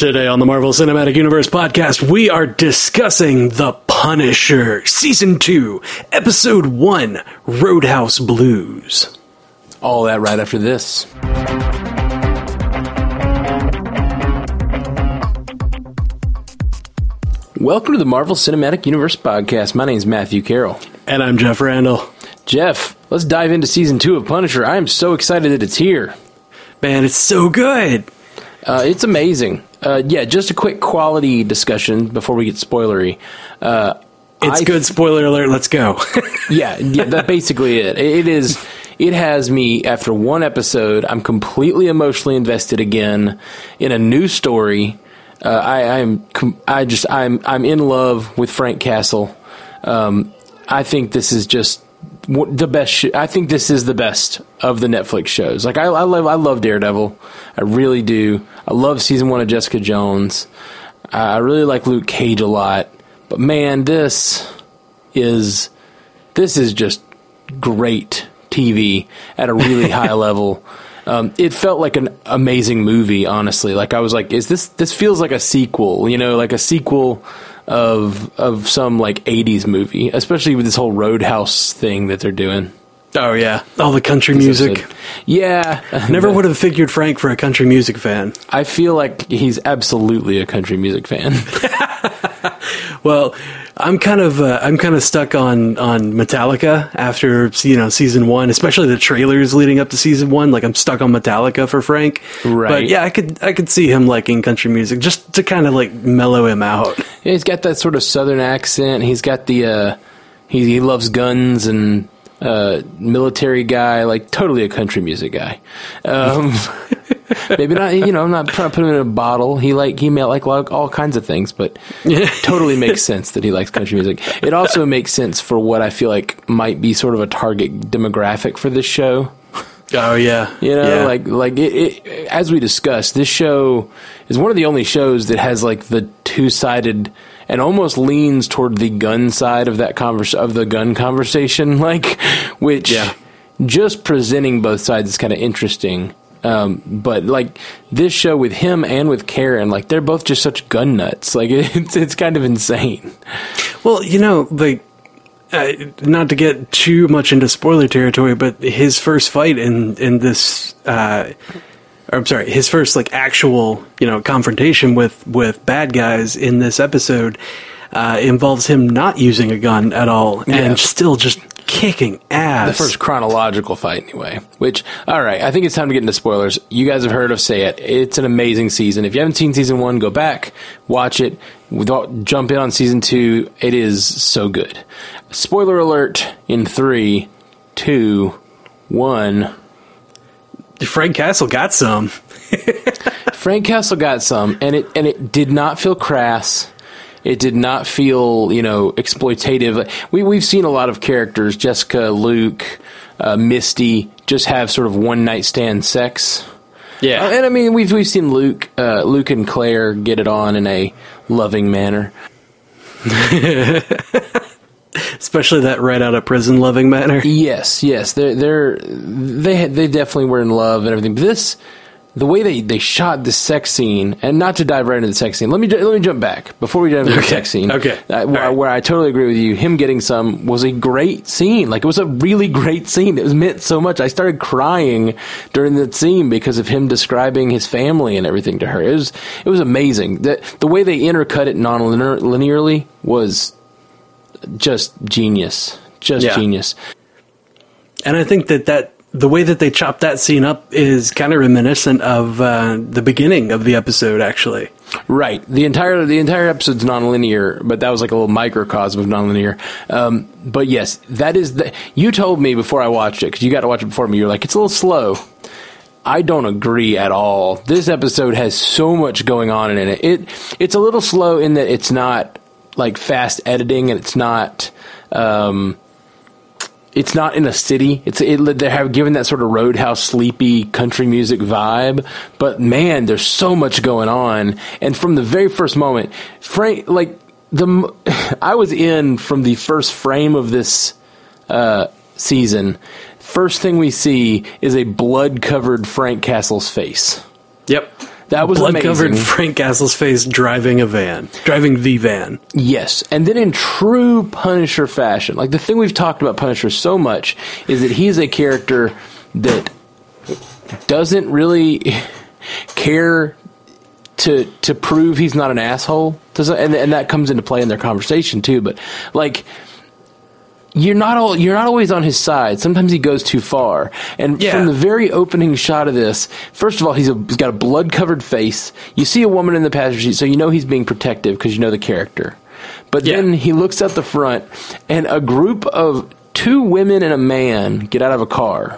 Today on the Marvel Cinematic Universe podcast, we are discussing The Punisher, Season 2, Episode 1, Roadhouse Blues. All that right after this. Welcome to the Marvel Cinematic Universe podcast. My name is Matthew Carroll. And I'm Jeff Randall. Jeff, let's dive into Season 2 of Punisher. I am so excited that it's here. Man, it's so good. It's amazing. Just a quick quality discussion before we get spoilery. It's good. Spoiler alert. Let's go. yeah, that's basically it. It has me, after one episode, I'm completely emotionally invested again in a new story. I'm in love with Frank Castle. I think this is just the best. I think this is the best of the Netflix shows. Like I love Daredevil. I really do. I love season 1 of Jessica Jones. I really like Luke Cage a lot. But man, this is just great TV at a really high level. It felt like an amazing movie, honestly. Like I was like, this feels like a sequel, like a sequel of some like 80s movie, especially with this whole Roadhouse thing that they're doing. Oh yeah, all the country music. Episode. Yeah. Never would have figured Frank for a country music fan. I feel like he's absolutely a country music fan. Well, I'm kind of stuck on Metallica after season 1, especially the trailers leading up to season 1. Like I'm stuck on Metallica for Frank. Right. But yeah, I could see him liking country music just to kind of like mellow him out. Yeah, he's got that sort of southern accent. He's got the he loves guns and military guy, like totally a country music guy. Maybe not, I'm not trying to put him in a bottle. He may like all kinds of things, but totally makes sense that he likes country music. It also makes sense for what I feel like might be sort of a target demographic for this show. Oh yeah. Like as we discussed, this show is one of the only shows that has like the two-sided and almost leans toward the gun side of that of the gun conversation, which just presenting both sides is kind of interesting. But like this show with him and with Karen, like they're both just such gun nuts. Like it's kind of insane. Well, not to get too much into spoiler territory, but his first fight in this, his first like actual, confrontation with bad guys in this episode, involves him not using a gun at all and still just kicking ass. The first chronological fight, anyway. Which, all right, I think it's time to get into spoilers. You guys have heard us say it. It's an amazing season. If you haven't seen season 1, go back, watch it. Jump in on season 2. It is so good. Spoiler alert in 3, 2, 1. Frank Castle got some. Frank Castle got some, and it did not feel crass. It did not feel, exploitative. We've seen a lot of characters, Jessica, Luke, Misty, just have sort of one-night stand sex. Yeah. And I mean, we've seen Luke and Claire get it on in a loving manner. Especially that right out of prison loving manner. Yes. They definitely were in love and everything. But the way they shot the sex scene, and not to dive right into the sex scene, let me jump back before we dive into the sex scene. Okay. Where I totally agree with you. Him getting some was a great scene. Like, it was a really great scene. It was meant so much. I started crying during that scene because of him describing his family and everything to her. It was amazing. The way they intercut it non-linearly was just genius. Genius. And I think that the way that they chopped that scene up is kind of reminiscent of the beginning of the episode, actually. Right. The entire episode's nonlinear, but that was like a little microcosm of nonlinear. But yes, that is you told me before I watched it, because you got to watch it before me, you're like, it's a little slow. I don't agree at all. This episode has so much going on in it. It's a little slow in that it's not like fast editing, and it's not in a city. They have given that sort of Roadhouse sleepy country music vibe, but man, there's so much going on. And from the very first moment, Frank, I was in from the first frame of this season. First thing we see is a blood-covered Frank Castle's face. Yep. That was blood-covered amazing. Frank Castle's face driving the van. Yes, and then in true Punisher fashion, like the thing we've talked about Punisher so much is that he's a character that doesn't really care to prove he's not an asshole, and that comes into play in their conversation too. But like, you're not always on his side. Sometimes he goes too far. And from the very opening shot of this, first of all, he's got a blood-covered face. You see a woman in the passenger seat, so you know he's being protective because you know the character. But then he looks out the front, and a group of 2 women and a man get out of a car.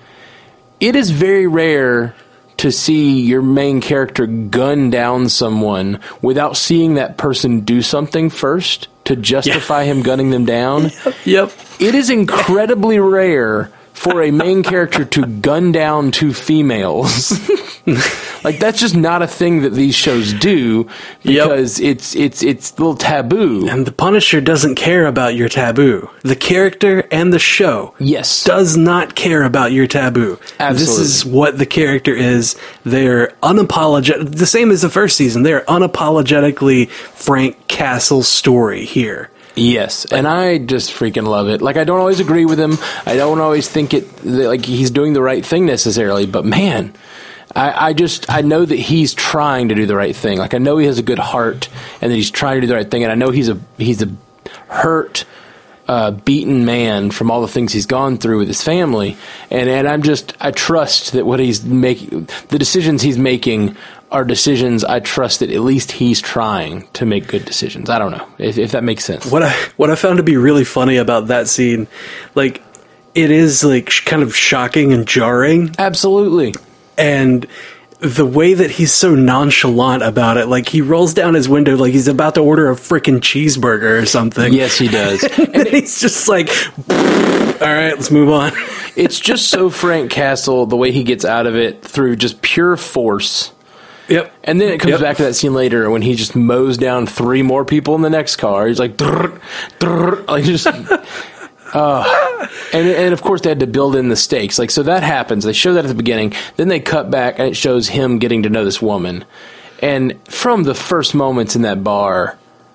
It is very rare to see your main character gun down someone without seeing that person do something first to justify him gunning them down. Yep. It is incredibly rare for a main character to gun down 2 females. Like, that's just not a thing that these shows do because it's a little taboo. And the Punisher doesn't care about your taboo. The character and the show does not care about your taboo. Absolutely. This is what the character is. They're unapologetic. The same as the first season. They're unapologetically Frank Castle story here. Yes, and I just freaking love it. Like, I don't always agree with him. I don't always think like he's doing the right thing necessarily, but man, I know that he's trying to do the right thing. Like, I know he has a good heart and that he's trying to do the right thing, and I know he's a hurt, beaten man from all the things he's gone through with his family, and I trust that what he's making, the decisions he's making are decisions I trust that at least he's trying to make good decisions. I don't know if that makes sense. What I found to be really funny about that scene, like, it is like kind of shocking and jarring. Absolutely. And the way that he's so nonchalant about it, like he rolls down his window like he's about to order a freaking cheeseburger or something. Yes, he does. And he's just like, all right, let's move on. It's just so Frank Castle, the way he gets out of it through just pure force. Yep. And then it comes back to that scene later when he just mows down 3 more people in the next car. He's like, like just... and of course they had to build in the stakes. Like, so that happens. They show that at the beginning. Then they cut back and it shows him getting to know this woman. And from the first moments in that bar,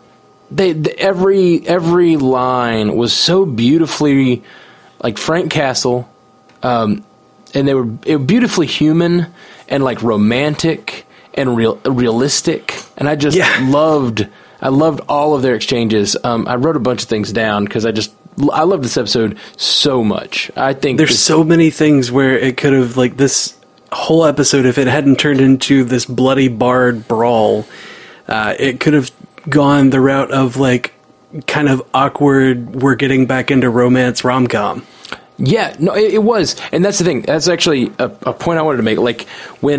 every line was so beautifully like Frank Castle, and they were beautifully human and like romantic and realistic. And I just loved all of their exchanges. I wrote a bunch of things down because I love this episode so much. I think there's so many things where it could have, like, this whole episode, if it hadn't turned into this bloody barred brawl, it could have gone the route of, like, kind of awkward, we're getting back into romance rom-com. Yeah, no, it was. And that's the thing. That's actually a point I wanted to make. Like, when,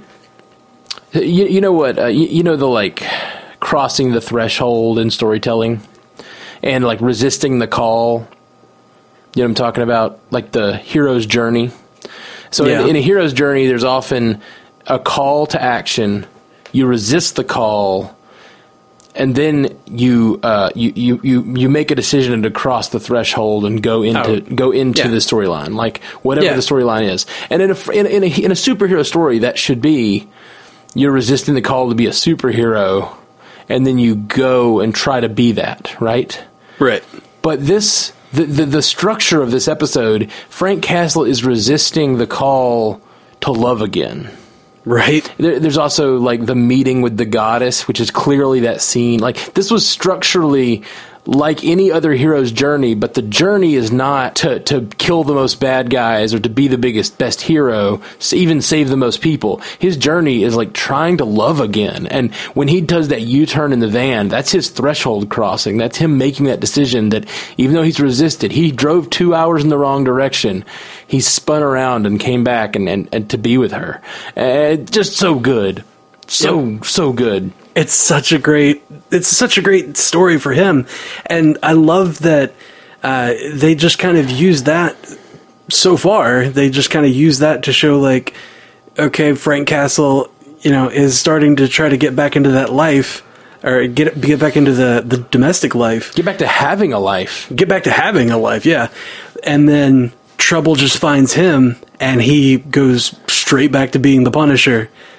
you know what, you know the, like, crossing the threshold in storytelling and, like, resisting the call. You know what I'm talking about? Like the hero's journey. So in a hero's journey, there's often a call to action. You resist the call, and then you make a decision to cross the threshold and go into the storyline, like whatever the storyline is. And in a superhero story, that should be you're resisting the call to be a superhero, and then you go and try to be that, right? Right. But this, the structure of this episode, Frank Castle is resisting the call to love again. Right. There's also, like, the meeting with the goddess, which is clearly that scene. Like, this was structurally like any other hero's journey, but the journey is not to kill the most bad guys or to be the best hero, even save the most people. His journey is like trying to love again. And when he does that U-turn in the van, that's his threshold crossing. That's him making that decision that even though he's resisted, he drove 2 hours in the wrong direction. He spun around and came back and to be with her. Just so good. So good. It's such a great story for him, and I love that they just kind of use that so far. They just kind of use that to show, like, okay, Frank Castle, is starting to try to get back into that life, or get back into the domestic life. Get back to having a life. Yeah. And then trouble just finds him, and he goes straight back to being the Punisher.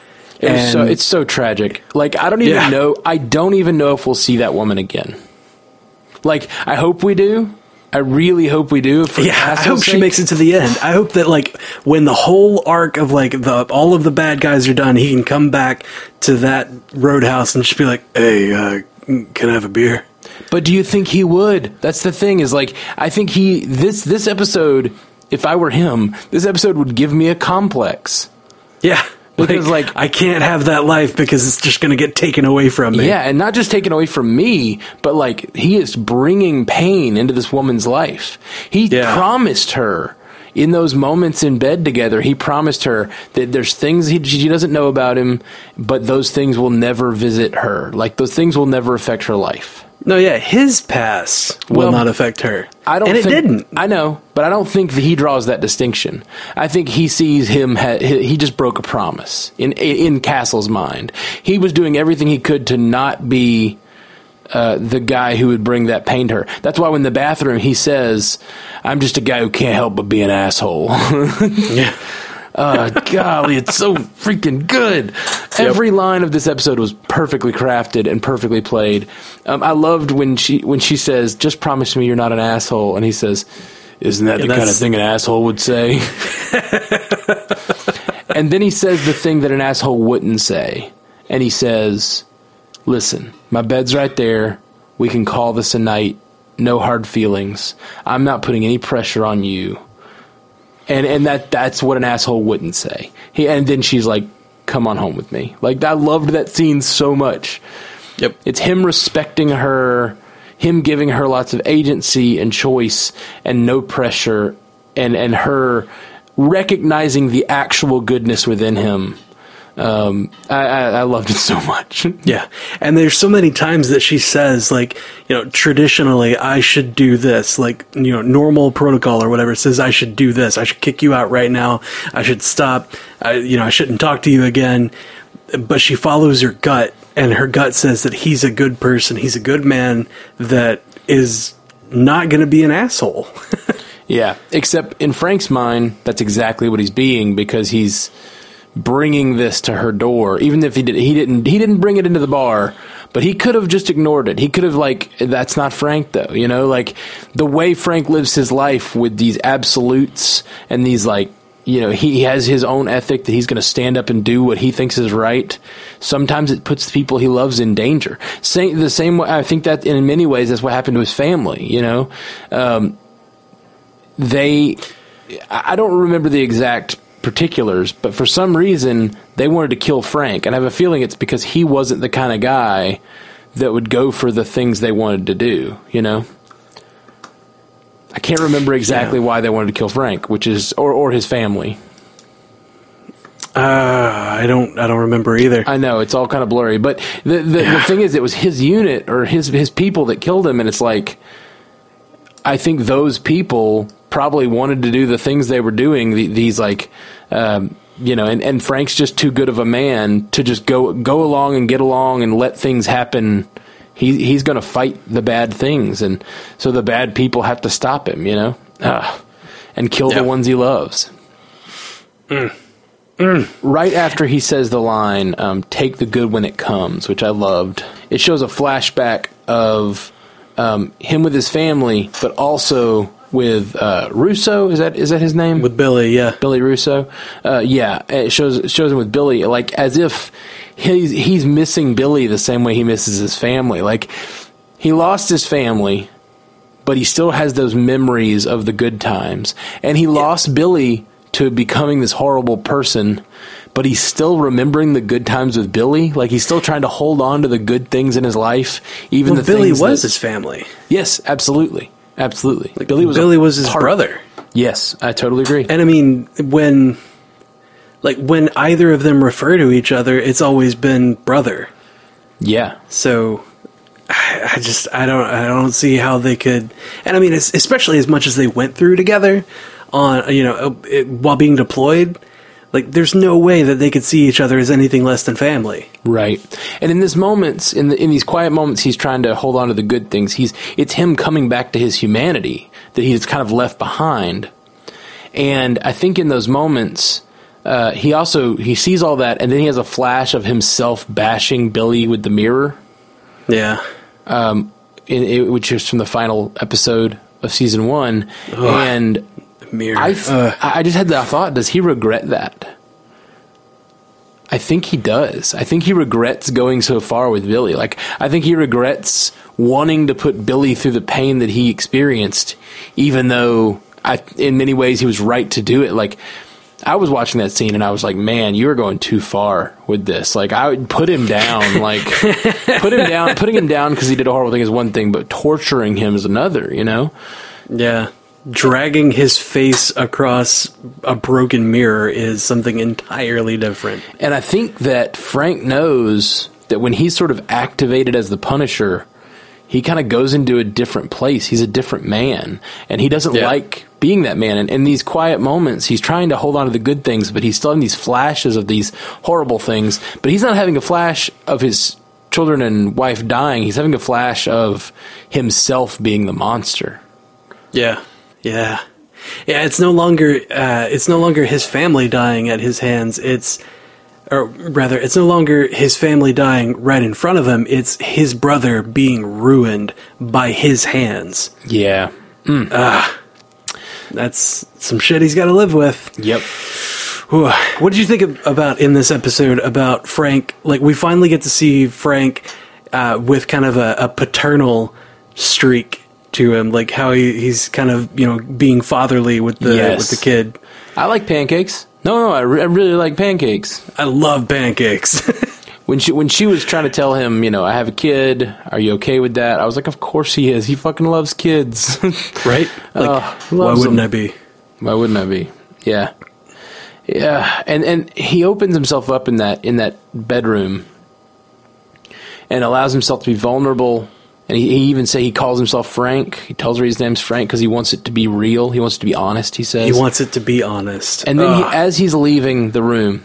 It's so tragic. Like, I don't even know. I don't even know if we'll see that woman again. Like, I hope we do. I really hope we do. I hope she makes it to the end. I hope that, like, when the whole arc of, like, all of the bad guys are done, he can come back to that roadhouse and just be like, hey, can I have a beer? But do you think he would? That's the thing, is, like, I think this episode, if I were him, this episode would give me a complex. Yeah. Because, like, I can't have that life because it's just going to get taken away from me. Yeah, and not just taken away from me, but, like, he is bringing pain into this woman's life. He promised her, in those moments in bed together, he promised her that there's things she doesn't know about him, but those things will never visit her. Like, those things will never affect her life. No, yeah, his past will not affect her. It didn't. I know, but I don't think that he draws that distinction. I think he sees he just broke a promise in Castle's mind. He was doing everything he could to not be the guy who would bring that pain to her. That's why when in the bathroom he says, I'm just a guy who can't help but be an asshole. Yeah. Golly, it's so freaking good. Yep. Every line of this episode was perfectly crafted and perfectly played. I loved when she says, just promise me you're not an asshole. And he says, isn't that the kind of thing an asshole would say? And then he says the thing that an asshole wouldn't say. And he says, listen, my bed's right there. We can call this a night. No hard feelings. I'm not putting any pressure on you. And that's what an asshole wouldn't say. And then she's like, come on home with me. Like, I loved that scene so much. Yep. It's him respecting her, him giving her lots of agency and choice and no pressure, and her recognizing the actual goodness within him. I loved it so much. Yeah. And there's so many times that she says, like, traditionally I should do this, like, normal protocol or whatever says I should do this. I should kick you out right now. I should stop. I shouldn't talk to you again. But she follows her gut, and her gut says that he's a good person. He's a good man that is not going to be an asshole. Yeah. Except in Frank's mind, that's exactly what he's being, because he's bringing this to her door. Even if he didn't bring it into the bar, but he could have just ignored it. He could have, like, that's not Frank though, like the way Frank lives his life with these absolutes and these, like, he has his own ethic that he's going to stand up and do what he thinks is right. Sometimes it puts the people he loves in danger. The same way, I think that in many ways that's what happened to his family. I don't remember the exact particulars, but for some reason they wanted to kill Frank, and I have a feeling it's because he wasn't the kind of guy that would go for the things they wanted to do. I can't remember exactly why they wanted to kill Frank, which is or his family. I don't remember either. I know, it's all kind of blurry, but the thing is, it was his unit or his people that killed him, and it's like, I think those people probably wanted to do the things they were doing, these like, and Frank's just too good of a man to just go along and get along and let things happen. He's going to fight the bad things, and so the bad people have to stop him, and kill the ones he loves. Right after he says the line, take the good when it comes, which I loved, it shows a flashback of him with his family, but also with Russo. Is that his name? With Billy, yeah. Billy Russo. Yeah, it shows him with Billy, like, as if he's missing Billy the same way he misses his family. Like, he lost his family, but he still has those memories of the good times. And he lost Billy to becoming this horrible person, but he's still remembering the good times with Billy. Like, he's still trying to hold on to the good things in his life, even the Billy things was his family. Yes, absolutely. Absolutely. Like, Billy was his brother. Yes, I totally agree. And I mean, when either of them refer to each other, it's always been brother. Yeah. So I don't see how they could. And I mean, especially as much as they went through together on, while being deployed, like, there's no way that they could see each other as anything less than family. Right. And in these moments, in these quiet moments, he's trying to hold on to the good things. It's him coming back to his humanity that he's kind of left behind. And I think in those moments, he sees all that, and then he has a flash of himself bashing Billy with the mirror. Yeah. Which is from the final episode of season 1. Ugh, and mirror. I just had that thought, does he regret that? I think he does. I think he regrets going so far with Billy. Like, I think he regrets wanting to put Billy through the pain that he experienced, even though in many ways he was right to do it. Like, I was watching that scene and I was like, man, you are going too far with this. Like, I would put him down, putting him down because he did a horrible thing is one thing, but torturing him is another, you know? Yeah. Dragging his face across a broken mirror is something entirely different. And I think that Frank knows that when he's sort of activated as the Punisher, he kind of goes into a different place. He's a different man, and he doesn't like being that man. And in these quiet moments, he's trying to hold on to the good things, but he's still having these flashes of these horrible things. But he's not having a flash of his children and wife dying. He's having a flash of himself being the monster. Yeah. Yeah. Yeah, it's no longer his family dying at his hands. It's no longer his family dying right in front of him. It's his brother being ruined by his hands. Yeah. That's some shit he's got to live with. Yep. What did you think about in this episode about Frank? Like, we finally get to see Frank with kind of a paternal streak to him, like how he's kind of, you know, being fatherly with the kid. I like pancakes. No, I really like pancakes. I love pancakes. When she was trying to tell him, you know, I have a kid, are you okay with that? I was like, of course he is. He fucking loves kids. Right? Like, why wouldn't I be? Why wouldn't I be? Yeah. Yeah. And he opens himself up in that bedroom and allows himself to be vulnerable. And he even he calls himself Frank. He tells her his name's Frank because he wants it to be real. He wants it to be honest, he says. He wants it to be honest. And then as he's leaving the room,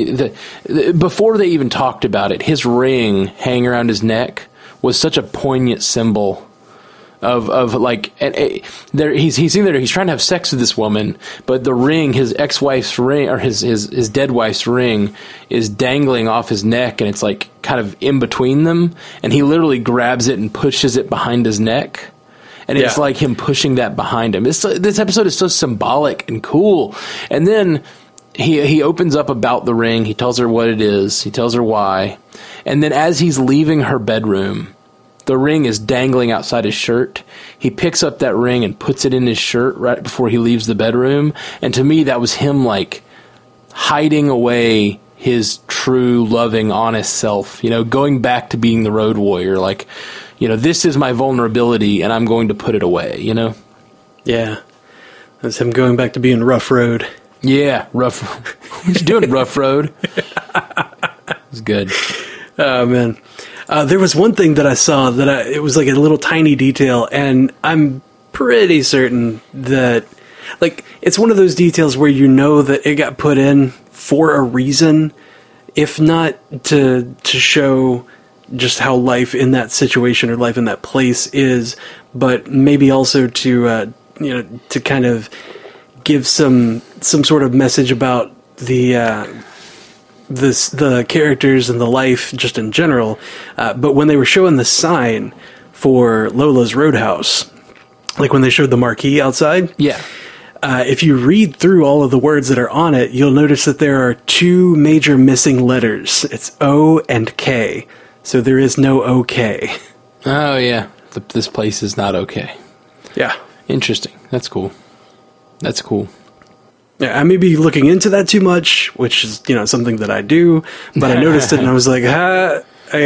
before they even talked about it, his ring hanging around his neck was such a poignant symbol of like, he's sitting there, he's trying to have sex with this woman, but the ring, his ex-wife's ring, or his dead wife's ring, is dangling off his neck, and it's like kind of in between them, and he literally grabs it and pushes it behind his neck, and it's like him pushing that behind him. This episode is so symbolic and cool. And then he opens up about the ring, he tells her what it is, he tells her why, and then as he's leaving her bedroom, the ring is dangling outside his shirt. He picks up that ring and puts it in his shirt right before he leaves the bedroom. And to me, that was him, like, hiding away his true, loving, honest self. You know, going back to being the road warrior. Like, you know, this is my vulnerability, and I'm going to put it away, you know? Yeah. That's him going back to being Rough Road. Yeah, Rough. What you doing, Rough Road? It's good. Oh, man. There was one thing that I saw that it was like a little tiny detail, and I'm pretty certain that, like, it's one of those details where you know that it got put in for a reason, if not to show just how life in that situation or life in that place is, but maybe also to to kind of give some sort of message about the characters and the life just in general. But when they were showing the sign for Lola's Roadhouse, like when they showed the marquee outside, if you read through all of the words that are on it, you'll notice that there are two major missing letters. It's O and K. So there is no OK. Oh, yeah. This place is not okay. Yeah. Interesting. That's cool. That's cool. Yeah, I may be looking into that too much, which is, something that I do, but I noticed it and I was like, Yeah.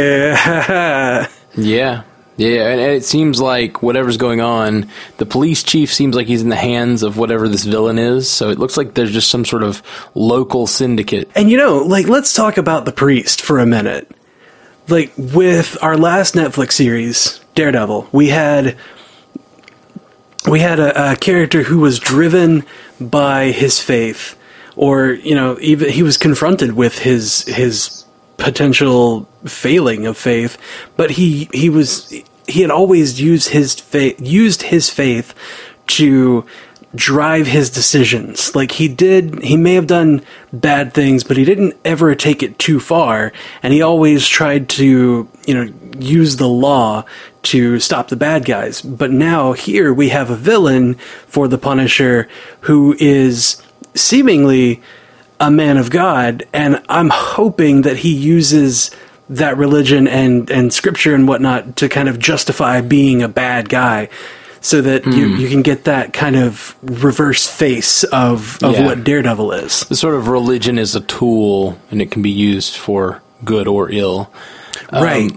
Yeah, and it seems like whatever's going on, the police chief seems like he's in the hands of whatever this villain is, so it looks like there's just some sort of local syndicate. And let's talk about the priest for a minute. Like, with our last Netflix series, Daredevil, we had a character who was driven by his faith, or, even he was confronted with his potential failing of faith, but he had always used his faith to drive his decisions. Like he may have done bad things, but he didn't ever take it too far, and he always tried to, use the law to stop the bad guys. But now here we have a villain for the Punisher who is seemingly a man of God, and I'm hoping that he uses that religion and scripture and whatnot to kind of justify being a bad guy, so that you can get that kind of reverse face of what Daredevil is. The sort of religion is a tool, and it can be used for good or ill. Right.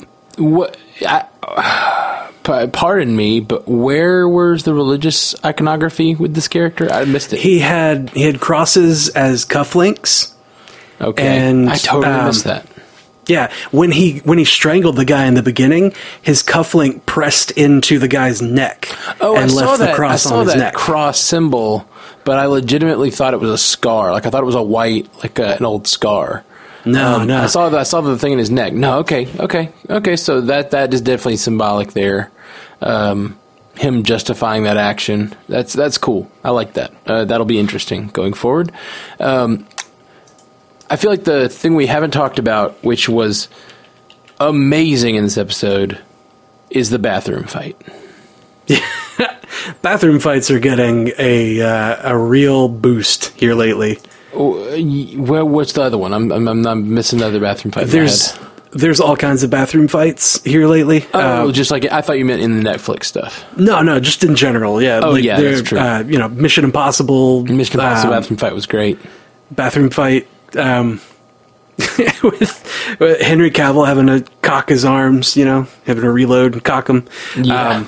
Pardon me, but where was the religious iconography with this character? I missed it. He had crosses as cufflinks. Okay, and I totally missed that. Yeah, when he strangled the guy in the beginning, his cufflink pressed into the guy's neck. Oh, and I saw left that. The cross I saw on his that neck. cross symbol, but I legitimately thought it was a scar. Like I thought it was a white, like an old scar. No. I saw the thing in his neck. No, okay. So that is definitely symbolic there. Him justifying that action. That's cool. I like that. That'll be interesting going forward. I feel like the thing we haven't talked about, which was amazing in this episode, is the bathroom fight. Bathroom fights are getting a real boost here lately. Well, what's the other one? I'm missing another bathroom fight. There's all kinds of bathroom fights here lately. Just like I thought you meant in the Netflix stuff. No, just in general. Yeah. Oh, yeah, that's true. Mission Impossible. Mission Impossible bathroom fight was great. Bathroom fight with Henry Cavill having to cock his arms, having to reload and cock them. Yeah.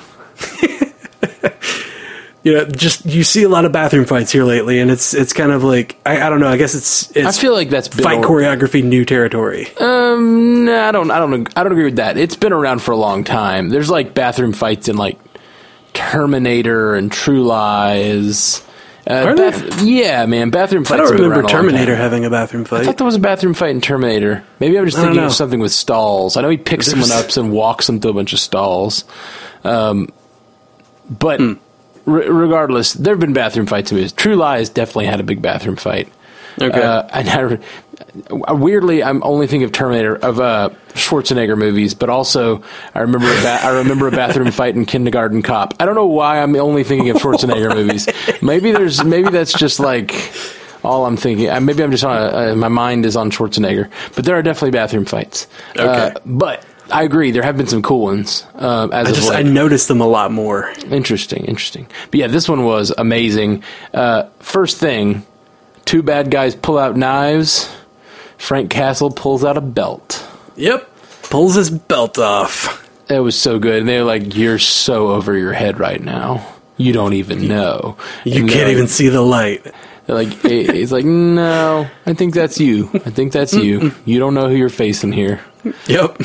Just you see a lot of bathroom fights here lately, and it's kind of like I don't know. I guess it's. I feel like that's been fight choreography new territory. No, I don't agree with that. It's been around for a long time. There's like bathroom fights in like Terminator and True Lies. Are there? Yeah, man, bathroom fights. I don't remember Terminator having a bathroom fight. I thought there was a bathroom fight in Terminator. Maybe I'm just thinking of something with stalls. I know he picks someone up and walks them through a bunch of stalls. But regardless, there have been bathroom fights in movies. True Lies definitely had a big bathroom fight. Okay. Weirdly, I'm only thinking of Terminator, of Schwarzenegger movies, but also I remember a bathroom fight in Kindergarten Cop. I don't know why I'm only thinking of Schwarzenegger movies. Maybe that's just like all I'm thinking. Maybe I'm just on my mind is on Schwarzenegger, but there are definitely bathroom fights. Okay, but I agree. There have been some cool ones. I noticed them a lot more. Interesting. But yeah, this one was amazing. First thing, two bad guys pull out knives. Frank Castle pulls out a belt. Yep. Pulls his belt off. It was so good. And they're like, "You're so over your head right now. You don't even know. You can't even see the light." They're like, he's like, "No, I think that's you. I think that's you. You don't know who you're facing here." Yep.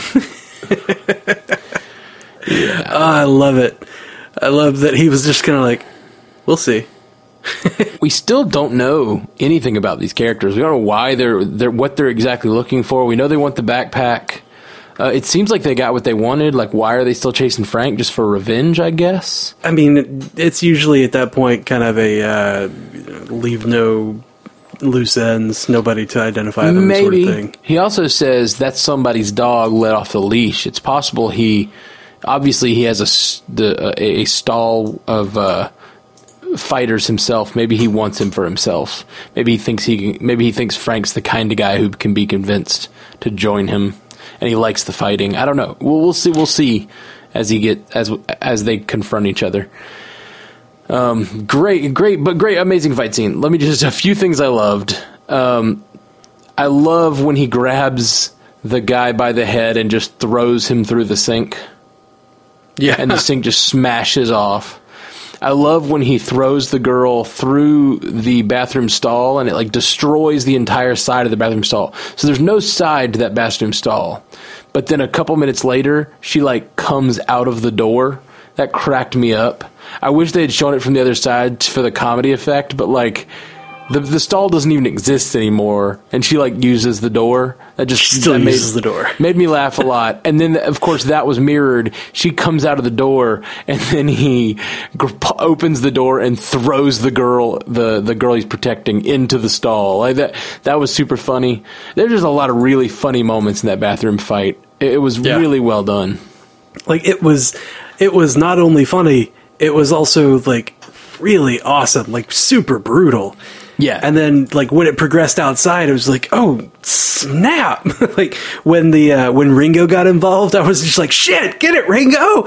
Yeah. Oh, I love it. I love that he was just kind of like, "We'll see." We still don't know anything about these characters. We don't know why they're what they're exactly looking for. We know they want the backpack. It seems like they got what they wanted. Like, why are they still chasing Frank? Just for revenge, I guess? I mean, it's usually at that point kind of a leave no loose ends, nobody to identify them sort of thing. He also says that's somebody's dog let off the leash. It's possible he has a stall of fighters himself. Maybe he wants him for himself. Maybe he thinks Frank's the kind of guy who can be convinced to join him, and he likes the fighting. I don't know. We'll see as they confront each other. Great, amazing fight scene. Let me just a few things I loved. I love when he grabs the guy by the head and just throws him through the sink. Yeah, and the sink just smashes off. I love when he throws the girl through the bathroom stall and it like destroys the entire side of the bathroom stall. So there's no side to that bathroom stall. But then a couple minutes later, she like comes out of the door. That cracked me up. I wish they had shown it from the other side for the comedy effect, but like The stall doesn't even exist anymore, and she like uses the door. That just Still uses the door. Made me laugh a lot. And then, of course, that was mirrored. She comes out of the door, and then he opens the door and throws the girl he's protecting into the stall. Like that was super funny. There's just a lot of really funny moments in that bathroom fight. It was really well done. Like it was not only funny, it was also like really awesome, like super brutal. Yeah. And then like when it progressed outside, it was like, oh snap. Like when when Ringo got involved, I was just like, shit, get it, Ringo.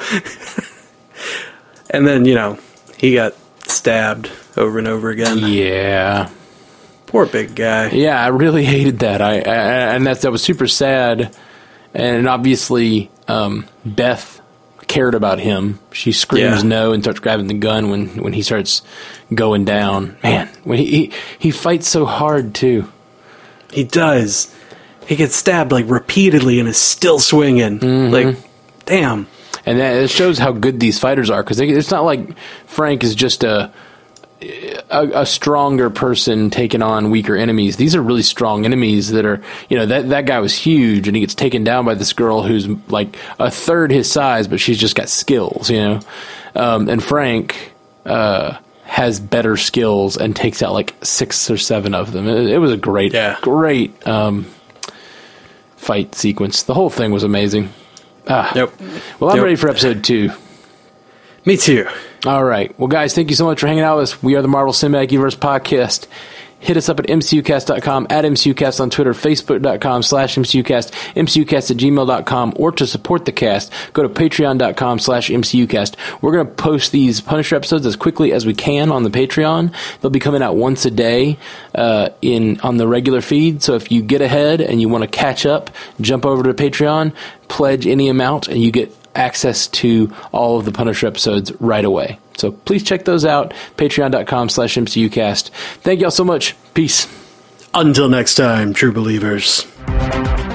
And then, he got stabbed over and over again. Yeah. Poor big guy. Yeah, I really hated that. And that was super sad. And obviously, Beth cared about him. She screams no and starts grabbing the gun when he starts going down. Man, when he fights so hard too. He does. He gets stabbed like repeatedly and is still swinging. Mm-hmm. Like, damn. And that shows how good these fighters are, because it's not like Frank is just a stronger person taking on weaker enemies. These are really strong enemies that are, that guy was huge, and he gets taken down by this girl who's like a third his size, but she's just got skills, and Frank has better skills and takes out like 6 or 7 of them. It was a great fight sequence. The whole thing was amazing. Yep. Well, I'm ready for episode 2. Me too. All right. Well, guys, thank you so much for hanging out with us. We are the Marvel Cinematic Universe Podcast. Hit us up at mcucast.com, at mcucast on Twitter, facebook.com/mcucast, mcucast@gmail.com, or to support the cast, go to patreon.com/mcucast. We're going to post these Punisher episodes as quickly as we can on the Patreon. They'll be coming out once a day on the regular feed. So if you get ahead and you want to catch up, jump over to Patreon, pledge any amount, and you get access to all of the Punisher episodes right away. So please check those out. Patreon.com/MCUcast. Thank y'all so much. Peace. Until next time, true believers.